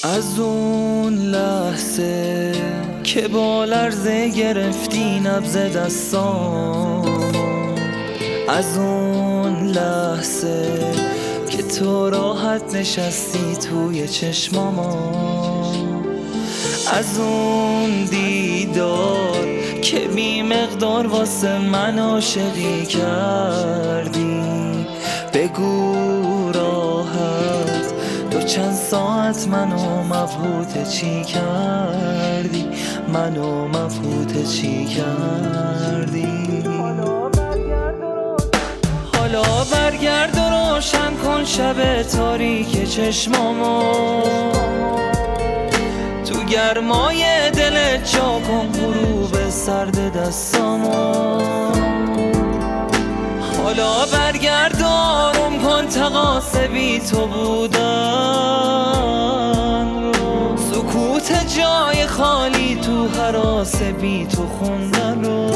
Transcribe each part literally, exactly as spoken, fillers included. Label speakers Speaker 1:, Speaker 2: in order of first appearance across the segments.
Speaker 1: از اون لحظه که با لرزه گرفتی نبض دستام، از اون لحظه که تو راحت نشستی توی چشماما، از اون دیدار که بی مقدار واسه من عاشقی کردی. بگو راحت دو چند ساعت منو مبهوت چی کردی، منو مبهوت چی کردی. حالا برگرد و روشن کن شب تاریک چشمامو، تو گرمای دلت جا کن غروب سرد دستامو. حالا برگرد آروم کن تقاص بی تو بودن رو، سکوت جای خالی تو هراس بی تو خوندن رو.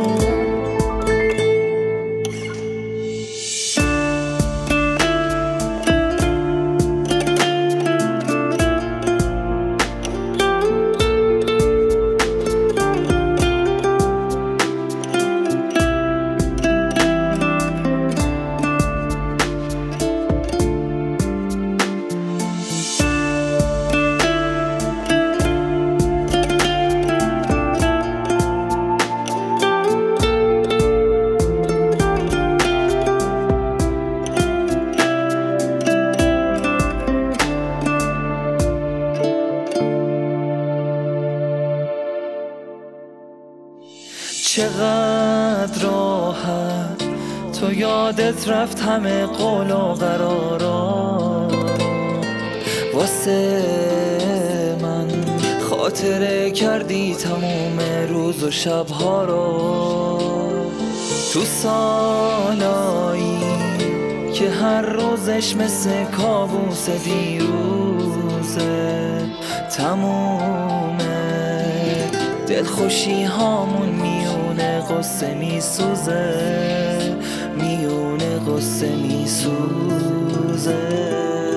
Speaker 1: چقدر راحت تو یادت رفت همه قول و قرارا، واسه من خاطره کردی تموم روز و شبها رو. تو سالایی که هر روزش مثل کابوس دیروزه، تموم دلخوشی هامون میونه قصه میسوزه، میونه قصه میسوزه.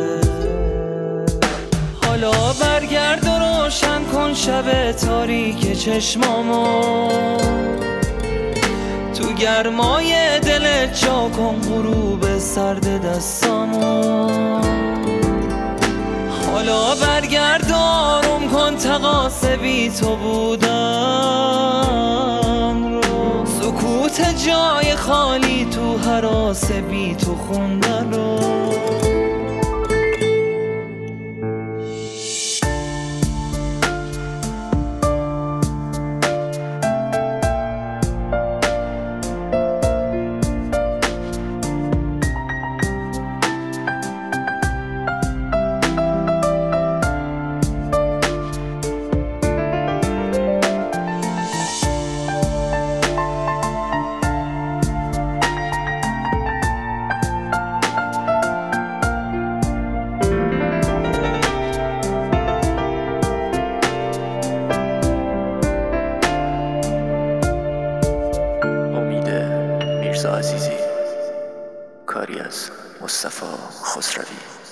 Speaker 1: حالا برگرد و روشن کن شب تاریک چشمامو، تو گرمای دلت جا کن غروب سرد دستامو. حالا برگرد آروم کن تقاص بی تو بودن رو، سکوت جای خالی تو هراس بی تو خوندن رو.
Speaker 2: عزیزی، کاری از مصطفی خسروی.